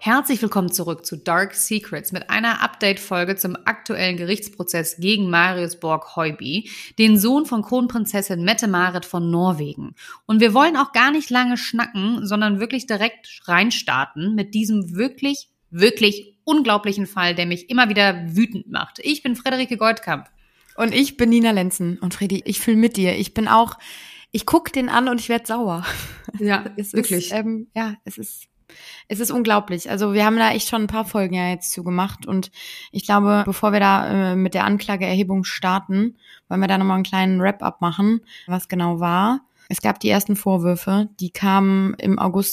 Herzlich willkommen zurück zu Dark Secrets mit einer Update-Folge zum aktuellen Gerichtsprozess gegen Marius Borg-Høiby, den Sohn von Kronprinzessin Mette-Marit von Norwegen. Und wir wollen auch gar nicht lange schnacken, sondern wirklich direkt reinstarten mit diesem wirklich unglaublichen Fall, der mich immer wieder wütend macht. Ich bin Friederike Goldkamp. Und ich bin Nina Lenzen. Und Fredi, ich fühle mit dir. Ich gucke den an und ich werde sauer. Ja, wirklich. Es ist unglaublich. Also wir haben da echt schon ein paar Folgen ja jetzt zu gemacht und ich glaube, bevor wir da mit der Anklageerhebung starten, wollen wir da nochmal einen kleinen Wrap-up machen, was genau war. Es gab die ersten Vorwürfe, die kamen im August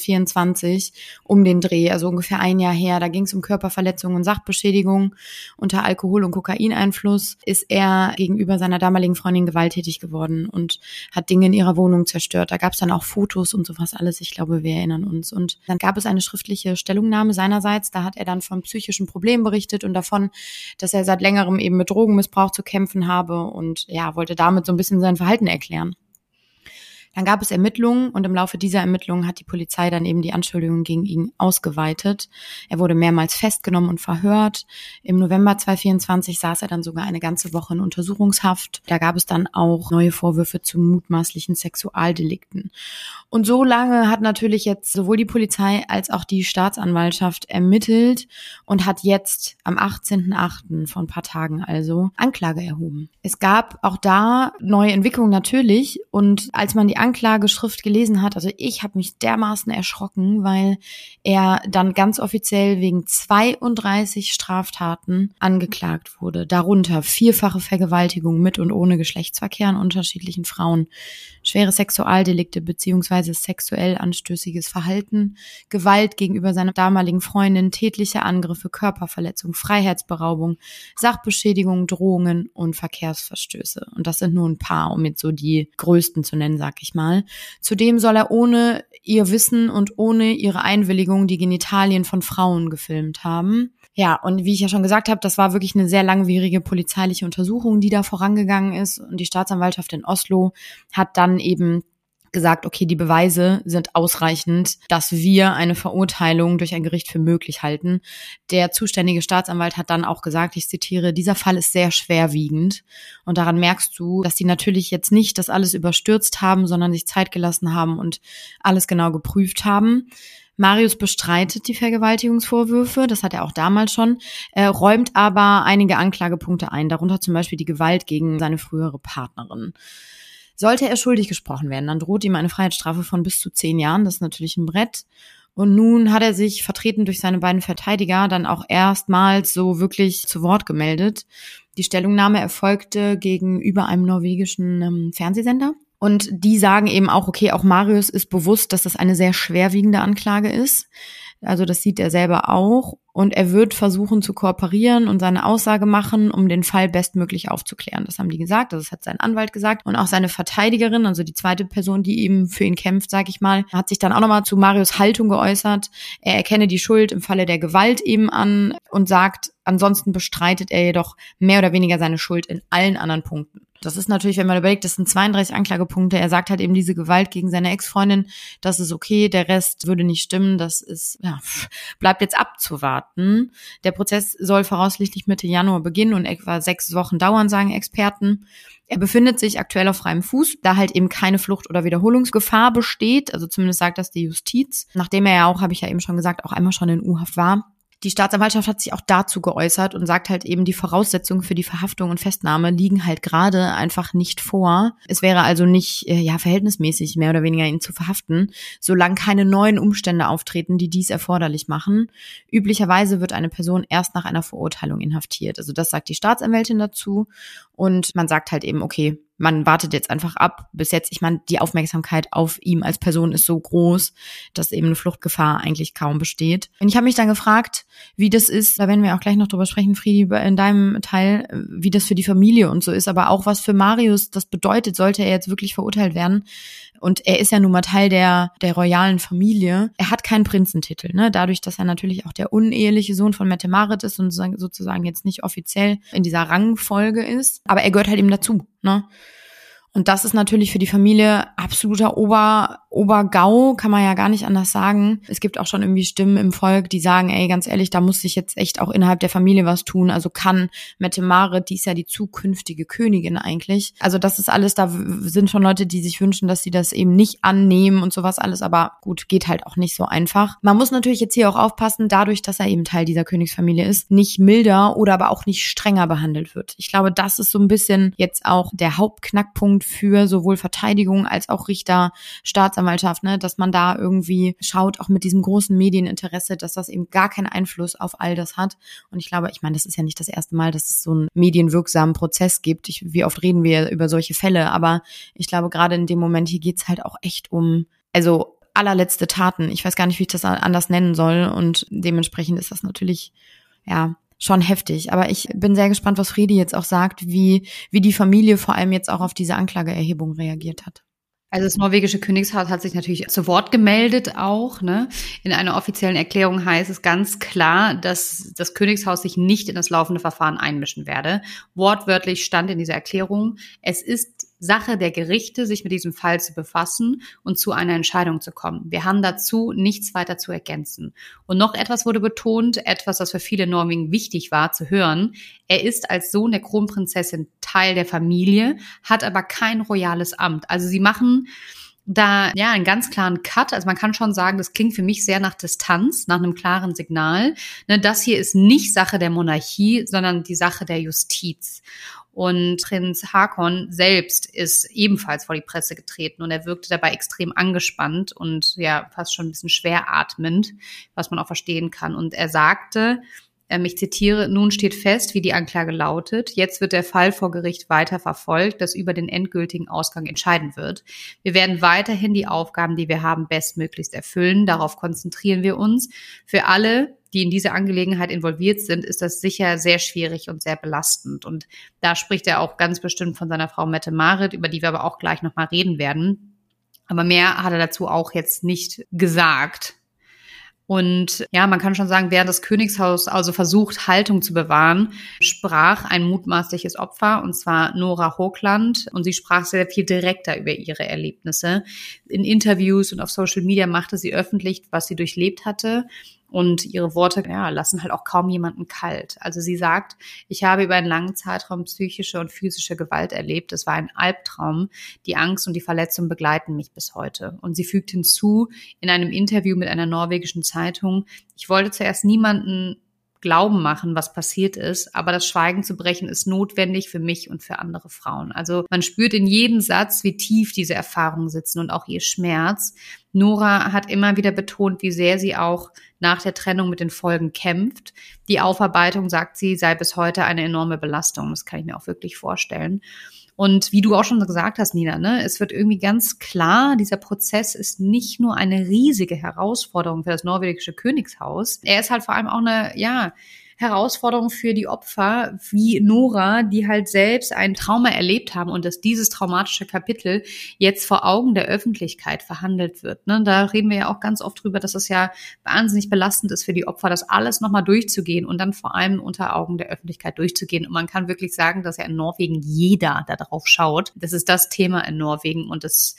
2024 um den Dreh, also ungefähr ein Jahr her. Da ging es um Körperverletzungen und Sachbeschädigung. Unter Alkohol- und Kokaineinfluss ist er gegenüber seiner damaligen Freundin gewalttätig geworden und hat Dinge in ihrer Wohnung zerstört. Da gab es dann auch Fotos und sowas alles. Ich glaube, wir erinnern uns. Und dann gab es eine schriftliche Stellungnahme seinerseits. Da hat er dann von psychischen Problemen berichtet und davon, dass er seit längerem eben mit Drogenmissbrauch zu kämpfen habe und ja, wollte damit so ein bisschen sein Verhalten erklären. Dann gab es Ermittlungen und im Laufe dieser Ermittlungen hat die Polizei dann eben die Anschuldigungen gegen ihn ausgeweitet. Er wurde mehrmals festgenommen und verhört. Im November 2024 saß er dann sogar eine ganze Woche in Untersuchungshaft. Da gab es dann auch neue Vorwürfe zu mutmaßlichen Sexualdelikten. Und so lange hat natürlich jetzt sowohl die Polizei als auch die Staatsanwaltschaft ermittelt und hat jetzt am 18.08. vor ein paar Tagen also Anklage erhoben. Es gab auch da neue Entwicklungen natürlich und als man die Anklageschrift gelesen hat, also ich habe mich dermaßen erschrocken, weil er dann ganz offiziell wegen 32 Straftaten angeklagt wurde. Darunter 4-fache Vergewaltigung mit und ohne Geschlechtsverkehr an unterschiedlichen Frauen, schwere Sexualdelikte bzw. sexuell anstößiges Verhalten, Gewalt gegenüber seiner damaligen Freundin, tätliche Angriffe, Körperverletzung, Freiheitsberaubung, Sachbeschädigung, Drohungen und Verkehrsverstöße. Und das sind nur ein paar, um jetzt so die größten zu nennen, sag ich mal. Zudem soll er ohne ihr Wissen und ohne ihre Einwilligung die Genitalien von Frauen gefilmt haben. Ja, und wie ich ja schon gesagt habe, das war wirklich eine sehr langwierige polizeiliche Untersuchung, die da vorangegangen ist. Und die Staatsanwaltschaft in Oslo hat dann eben gesagt, okay, die Beweise sind ausreichend, dass wir eine Verurteilung durch ein Gericht für möglich halten. Der zuständige Staatsanwalt hat dann auch gesagt, ich zitiere, dieser Fall ist sehr schwerwiegend. Und daran merkst du, dass die natürlich jetzt nicht das alles überstürzt haben, sondern sich Zeit gelassen haben und alles genau geprüft haben. Marius bestreitet die Vergewaltigungsvorwürfe, das hat er auch damals schon, räumt aber einige Anklagepunkte ein, darunter zum Beispiel die Gewalt gegen seine frühere Partnerin. Sollte er schuldig gesprochen werden, dann droht ihm eine Freiheitsstrafe von bis zu 10 Jahren. Das ist natürlich ein Brett. Und nun hat er sich, vertreten durch seine beiden Verteidiger, dann auch erstmals so wirklich zu Wort gemeldet. Die Stellungnahme erfolgte gegenüber einem norwegischen Fernsehsender. Und die sagen eben auch, okay, auch Marius ist bewusst, dass das eine sehr schwerwiegende Anklage ist. Also das sieht er selber auch. Und er wird versuchen zu kooperieren und seine Aussage machen, um den Fall bestmöglich aufzuklären. Das haben die gesagt, das hat sein Anwalt gesagt. Und auch seine Verteidigerin, also die zweite Person, die eben für ihn kämpft, sag ich mal, hat sich dann auch nochmal zu Marius' Haltung geäußert. Er erkenne die Schuld im Falle der Gewalt eben an und sagt, ansonsten bestreitet er jedoch mehr oder weniger seine Schuld in allen anderen Punkten. Das ist natürlich, wenn man überlegt, das sind 32 Anklagepunkte. Er sagt halt eben diese Gewalt gegen seine Ex-Freundin, das ist okay, der Rest würde nicht stimmen. Das ist, ja, bleibt jetzt abzuwarten. Der Prozess soll voraussichtlich Mitte Januar beginnen und etwa 6 Wochen dauern, sagen Experten. Er befindet sich aktuell auf freiem Fuß, da halt eben keine Flucht- oder Wiederholungsgefahr besteht. Also zumindest sagt das die Justiz. Nachdem er ja auch, habe ich ja eben schon gesagt, auch einmal schon in U-Haft war. Die Staatsanwaltschaft hat sich auch dazu geäußert und sagt halt eben, die Voraussetzungen für die Verhaftung und Festnahme liegen halt gerade einfach nicht vor. Es wäre also nicht verhältnismäßig, mehr oder weniger ihn zu verhaften, solange keine neuen Umstände auftreten, die dies erforderlich machen. Üblicherweise wird eine Person erst nach einer Verurteilung inhaftiert. Also das sagt die Staatsanwältin dazu und man sagt halt eben, okay, man wartet jetzt einfach ab. Bis jetzt, ich meine, die Aufmerksamkeit auf ihm als Person ist so groß, dass eben eine Fluchtgefahr eigentlich kaum besteht. Und ich habe mich dann gefragt, wie das ist, da werden wir auch gleich noch drüber sprechen, Friedi, in deinem Teil, wie das für die Familie und so ist, aber auch was für Marius das bedeutet, sollte er jetzt wirklich verurteilt werden. Und er ist ja nun mal Teil der royalen Familie. Er hat keinen Prinzentitel, ne? Dadurch, dass er natürlich auch der uneheliche Sohn von Mette-Marit ist und sozusagen jetzt nicht offiziell in dieser Rangfolge ist. Aber er gehört halt eben dazu, ne? Und das ist natürlich für die Familie absoluter Obergau, kann man ja gar nicht anders sagen. Es gibt auch schon irgendwie Stimmen im Volk, die sagen, ey, ganz ehrlich, da muss sich jetzt echt auch innerhalb der Familie was tun. Also kann Mette-Marit, die ist ja die zukünftige Königin eigentlich. Also das ist alles, da sind schon Leute, die sich wünschen, dass sie das eben nicht annehmen und sowas alles. Aber gut, geht halt auch nicht so einfach. Man muss natürlich jetzt hier auch aufpassen, dadurch, dass er eben Teil dieser Königsfamilie ist, nicht milder oder aber auch nicht strenger behandelt wird. Ich glaube, das ist so ein bisschen jetzt auch der Hauptknackpunkt für sowohl Verteidigung als auch Richter, Staatsanwaltschaft, ne, dass man da irgendwie schaut, auch mit diesem großen Medieninteresse, dass das eben gar keinen Einfluss auf all das hat. Und ich glaube, das ist ja nicht das erste Mal, dass es so einen medienwirksamen Prozess gibt. Wie oft reden wir über solche Fälle? Aber ich glaube, gerade in dem Moment hier geht's halt auch echt um, also allerletzte Taten. Ich weiß gar nicht, wie ich das anders nennen soll. Und dementsprechend ist das natürlich, ja, schon heftig. Aber ich bin sehr gespannt, was Fredi jetzt auch sagt, wie die Familie vor allem jetzt auch auf diese Anklageerhebung reagiert hat. Also das norwegische Königshaus hat sich natürlich zu Wort gemeldet auch, ne? In einer offiziellen Erklärung heißt es ganz klar, dass das Königshaus sich nicht in das laufende Verfahren einmischen werde. Wortwörtlich stand in dieser Erklärung, es ist Sache der Gerichte, sich mit diesem Fall zu befassen und zu einer Entscheidung zu kommen. Wir haben dazu nichts weiter zu ergänzen. Und noch etwas wurde betont, etwas, das für viele Norwegen wichtig war zu hören. Er ist als Sohn der Kronprinzessin Teil der Familie, hat aber kein royales Amt. Also sie machen da ja einen ganz klaren Cut. Also man kann schon sagen, das klingt für mich sehr nach Distanz, nach einem klaren Signal. Ne, das hier ist nicht Sache der Monarchie, sondern die Sache der Justiz. Und Prinz Haakon selbst ist ebenfalls vor die Presse getreten und er wirkte dabei extrem angespannt und ja fast schon ein bisschen schwer atmend, was man auch verstehen kann. Und er sagte, ich zitiere, nun steht fest, wie die Anklage lautet. Jetzt wird der Fall vor Gericht weiter verfolgt, das über den endgültigen Ausgang entscheiden wird. Wir werden weiterhin die Aufgaben, die wir haben, bestmöglichst erfüllen. Darauf konzentrieren wir uns. Für alle, die in diese Angelegenheit involviert sind, ist das sicher sehr schwierig und sehr belastend. Und da spricht er auch ganz bestimmt von seiner Frau Mette-Marit, über die wir aber auch gleich nochmal reden werden. Aber mehr hat er dazu auch jetzt nicht gesagt. Und ja, man kann schon sagen, während das Königshaus also versucht, Haltung zu bewahren, sprach ein mutmaßliches Opfer, und zwar Nora Hogland. Und sie sprach sehr viel direkter über ihre Erlebnisse. In Interviews und auf Social Media machte sie öffentlich, was sie durchlebt hatte. Und ihre Worte, ja, lassen halt auch kaum jemanden kalt. Also sie sagt, ich habe über einen langen Zeitraum psychische und physische Gewalt erlebt. Es war ein Albtraum. Die Angst und die Verletzung begleiten mich bis heute. Und sie fügt hinzu, in einem Interview mit einer norwegischen Zeitung, ich wollte zuerst niemanden Glauben machen, was passiert ist, aber das Schweigen zu brechen ist notwendig für mich und für andere Frauen. Also man spürt in jedem Satz, wie tief diese Erfahrungen sitzen und auch ihr Schmerz. Nora hat immer wieder betont, wie sehr sie auch nach der Trennung mit den Folgen kämpft. Die Aufarbeitung, sagt sie, sei bis heute eine enorme Belastung. Das kann ich mir auch wirklich vorstellen. Und wie du auch schon gesagt hast, Nina, ne, es wird irgendwie ganz klar, dieser Prozess ist nicht nur eine riesige Herausforderung für das norwegische Königshaus. Er ist halt vor allem auch eine, ja, Herausforderung für die Opfer wie Nora, die halt selbst ein Trauma erlebt haben und dass dieses traumatische Kapitel jetzt vor Augen der Öffentlichkeit verhandelt wird. Ne? Da reden wir ja auch ganz oft drüber, dass es ja wahnsinnig belastend ist für die Opfer, das alles nochmal durchzugehen und dann vor allem unter Augen der Öffentlichkeit durchzugehen. Und man kann wirklich sagen, dass ja in Norwegen jeder da drauf schaut. Das ist das Thema in Norwegen und das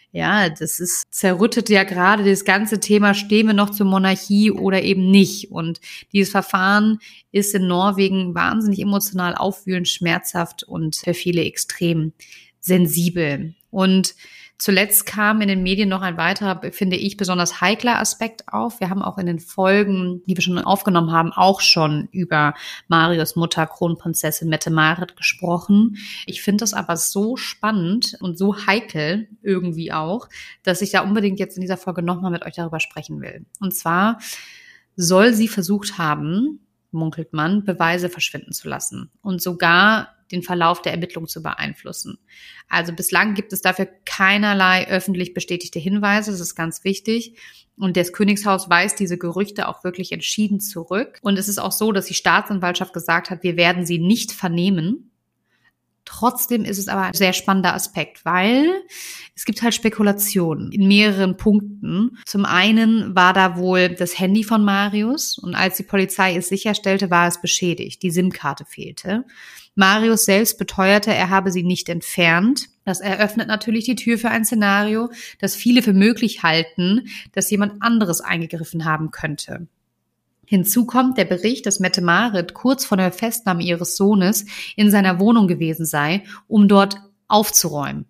zerrüttet ja gerade das ganze Thema, stehen wir noch zur Monarchie oder eben nicht. Und dieses Verfahren ist in Norwegen wahnsinnig emotional aufwühlend, schmerzhaft und für viele extrem sensibel. Und zuletzt kam in den Medien noch ein weiterer, finde ich, besonders heikler Aspekt auf. Wir haben auch in den Folgen, die wir schon aufgenommen haben, auch schon über Marius Mutter, Kronprinzessin Mette-Marit gesprochen. Ich finde das aber so spannend und so heikel irgendwie auch, dass ich da unbedingt jetzt in dieser Folge nochmal mit euch darüber sprechen will. Und zwar soll sie versucht haben, munkelt man, Beweise verschwinden zu lassen und sogar den Verlauf der Ermittlungen zu beeinflussen. Also bislang gibt es dafür keinerlei öffentlich bestätigte Hinweise, das ist ganz wichtig. Und das Königshaus weist diese Gerüchte auch wirklich entschieden zurück. Und es ist auch so, dass die Staatsanwaltschaft gesagt hat, wir werden sie nicht vernehmen. Trotzdem ist es aber ein sehr spannender Aspekt, weil es gibt halt Spekulationen in mehreren Punkten. Zum einen war da wohl das Handy von Marius und als die Polizei es sicherstellte, war es beschädigt. Die SIM-Karte fehlte. Marius selbst beteuerte, er habe sie nicht entfernt. Das eröffnet natürlich die Tür für ein Szenario, das viele für möglich halten, dass jemand anderes eingegriffen haben könnte. Hinzu kommt der Bericht, dass Mette-Marit kurz vor der Festnahme ihres Sohnes in seiner Wohnung gewesen sei, um dort aufzuräumen.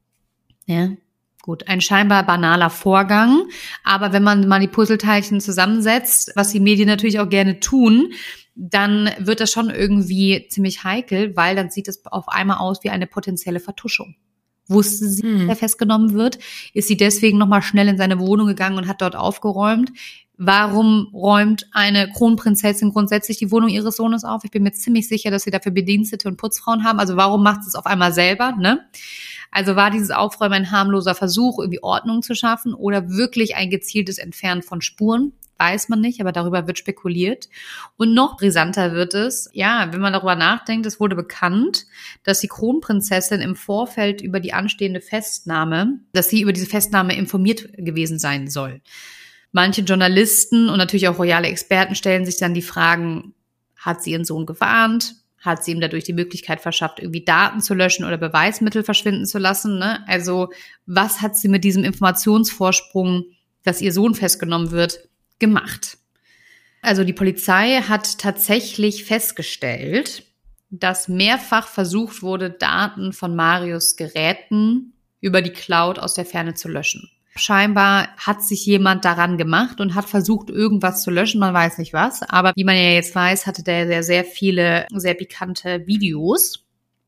Ja, gut, ein scheinbar banaler Vorgang, aber wenn man mal die Puzzleteilchen zusammensetzt, was die Medien natürlich auch gerne tun, dann wird das schon irgendwie ziemlich heikel, weil dann sieht es auf einmal aus wie eine potenzielle Vertuschung. Wusste sie, dass er festgenommen wird? Ist sie deswegen nochmal schnell in seine Wohnung gegangen und hat dort aufgeräumt? Warum räumt eine Kronprinzessin grundsätzlich die Wohnung ihres Sohnes auf? Ich bin mir ziemlich sicher, dass sie dafür Bedienstete und Putzfrauen haben. Also warum macht sie es auf einmal selber, ne? Also war dieses Aufräumen ein harmloser Versuch, irgendwie Ordnung zu schaffen oder wirklich ein gezieltes Entfernen von Spuren? Weiß man nicht, aber darüber wird spekuliert. Und noch brisanter wird es, ja, wenn man darüber nachdenkt, es wurde bekannt, dass die Kronprinzessin im Vorfeld über die anstehende Festnahme, dass sie über diese Festnahme informiert gewesen sein soll. Manche Journalisten und natürlich auch royale Experten stellen sich dann die Fragen, hat sie ihren Sohn gewarnt? Hat sie ihm dadurch die Möglichkeit verschafft, irgendwie Daten zu löschen oder Beweismittel verschwinden zu lassen? Ne? Also was hat sie mit diesem Informationsvorsprung, dass ihr Sohn festgenommen wird, gemacht? Also die Polizei hat tatsächlich festgestellt, dass mehrfach versucht wurde, Daten von Marius' Geräten über die Cloud aus der Ferne zu löschen. Scheinbar hat sich jemand daran gemacht und hat versucht, irgendwas zu löschen, man weiß nicht was. Aber wie man ja jetzt weiß, hatte der sehr, sehr viele, sehr pikante Videos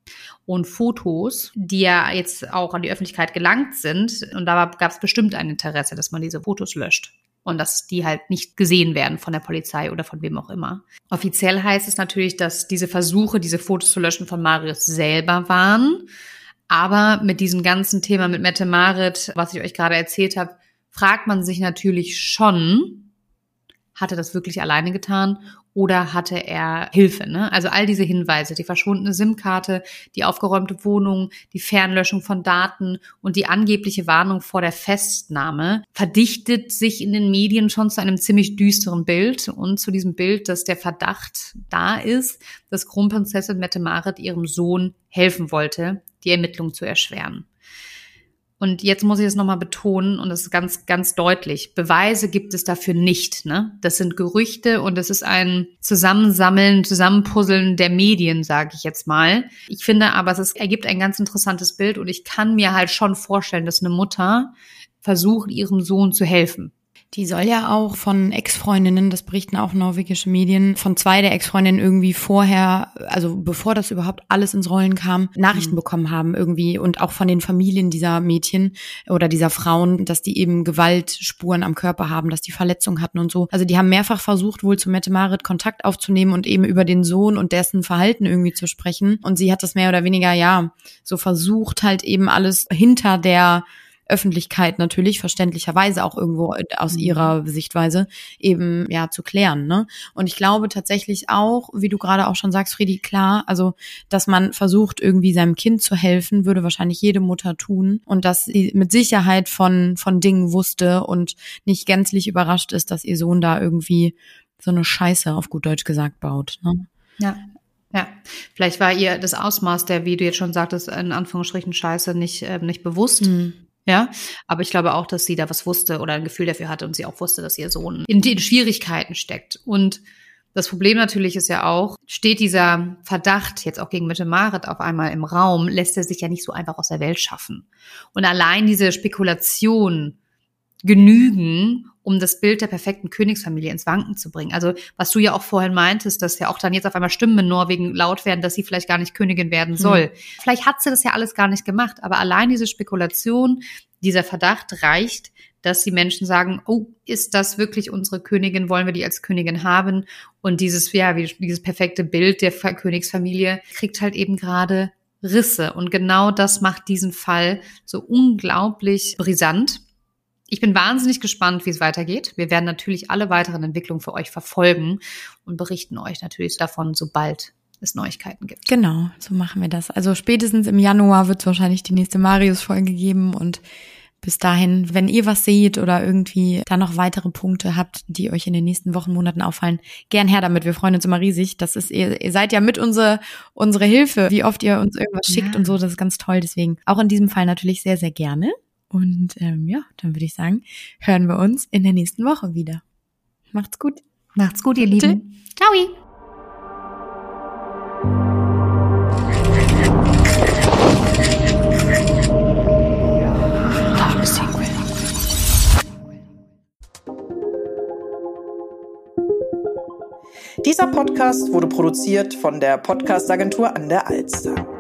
und Fotos, die ja jetzt auch an die Öffentlichkeit gelangt sind. Und da gab es bestimmt ein Interesse, dass man diese Fotos löscht. Und dass die halt nicht gesehen werden von der Polizei oder von wem auch immer. Offiziell heißt es natürlich, dass diese Versuche, diese Fotos zu löschen, von Marius selber waren. Aber mit diesem ganzen Thema mit Mette-Marit, was ich euch gerade erzählt habe, fragt man sich natürlich schon, hat er das wirklich alleine getan oder hatte er Hilfe? Ne? Also all diese Hinweise, die verschwundene SIM-Karte, die aufgeräumte Wohnung, die Fernlöschung von Daten und die angebliche Warnung vor der Festnahme verdichtet sich in den Medien schon zu einem ziemlich düsteren Bild und zu diesem Bild, dass der Verdacht da ist, dass Kronprinzessin Mette-Marit ihrem Sohn helfen wollte, die Ermittlungen zu erschweren. Und jetzt muss ich es nochmal betonen, und das ist ganz, ganz deutlich. Beweise gibt es dafür nicht, ne? Das sind Gerüchte und es ist ein Zusammensammeln, Zusammenpuzzeln der Medien, sage ich jetzt mal. Ich finde aber, es ergibt ein ganz interessantes Bild und ich kann mir halt schon vorstellen, dass eine Mutter versucht, ihrem Sohn zu helfen. Die soll ja auch von Ex-Freundinnen, das berichten auch norwegische Medien, von 2 der Ex-Freundinnen irgendwie vorher, also bevor das überhaupt alles ins Rollen kam, Nachrichten bekommen haben irgendwie und auch von den Familien dieser Mädchen oder dieser Frauen, dass die eben Gewaltspuren am Körper haben, dass die Verletzungen hatten und so. Also die haben mehrfach versucht, wohl zu Mette-Marit Kontakt aufzunehmen und eben über den Sohn und dessen Verhalten irgendwie zu sprechen. Und sie hat das mehr oder weniger, ja, so versucht halt eben alles hinter der Öffentlichkeit natürlich, verständlicherweise auch irgendwo aus ihrer Sichtweise eben ja zu klären, ne? Und ich glaube tatsächlich auch, wie du gerade auch schon sagst, Friedi, klar, also dass man versucht irgendwie seinem Kind zu helfen, würde wahrscheinlich jede Mutter tun und dass sie mit Sicherheit von Dingen wusste und nicht gänzlich überrascht ist, dass ihr Sohn da irgendwie so eine Scheiße auf gut Deutsch gesagt baut, ne? Ja, vielleicht war ihr das Ausmaß der, wie du jetzt schon sagtest, in Anführungsstrichen Scheiße nicht bewusst. Ja, aber ich glaube auch, dass sie da was wusste oder ein Gefühl dafür hatte und sie auch wusste, dass ihr Sohn in Schwierigkeiten steckt. Und das Problem natürlich ist ja auch, steht dieser Verdacht jetzt auch gegen Mette-Marit auf einmal im Raum, lässt er sich ja nicht so einfach aus der Welt schaffen. Und allein diese Spekulation genügen, um das Bild der perfekten Königsfamilie ins Wanken zu bringen. Also was du ja auch vorhin meintest, dass ja auch dann jetzt auf einmal Stimmen in Norwegen laut werden, dass sie vielleicht gar nicht Königin werden soll. Vielleicht hat sie das ja alles gar nicht gemacht, aber allein diese Spekulation, dieser Verdacht reicht, dass die Menschen sagen, oh, ist das wirklich unsere Königin, wollen wir die als Königin haben? Und dieses perfekte Bild der Königsfamilie kriegt halt eben gerade Risse. Und genau das macht diesen Fall so unglaublich brisant. Ich bin wahnsinnig gespannt, wie es weitergeht. Wir werden natürlich alle weiteren Entwicklungen für euch verfolgen und berichten euch natürlich davon, sobald es Neuigkeiten gibt. Genau, so machen wir das. Also spätestens im Januar wird es wahrscheinlich die nächste Marius-Folge geben und bis dahin, wenn ihr was seht oder irgendwie da noch weitere Punkte habt, die euch in den nächsten Wochen, Monaten auffallen, gern her damit. Wir freuen uns immer riesig. Das ist, ihr seid ja mit unsere Hilfe, wie oft ihr uns irgendwas schickt und so. Das ist ganz toll. Deswegen auch in diesem Fall natürlich sehr, sehr gerne. Und dann würde ich sagen, hören wir uns in der nächsten Woche wieder. Macht's gut. Macht's gut, ihr Lieben. Ciao. Dieser Podcast wurde produziert von der Podcast-Agentur an der Alster.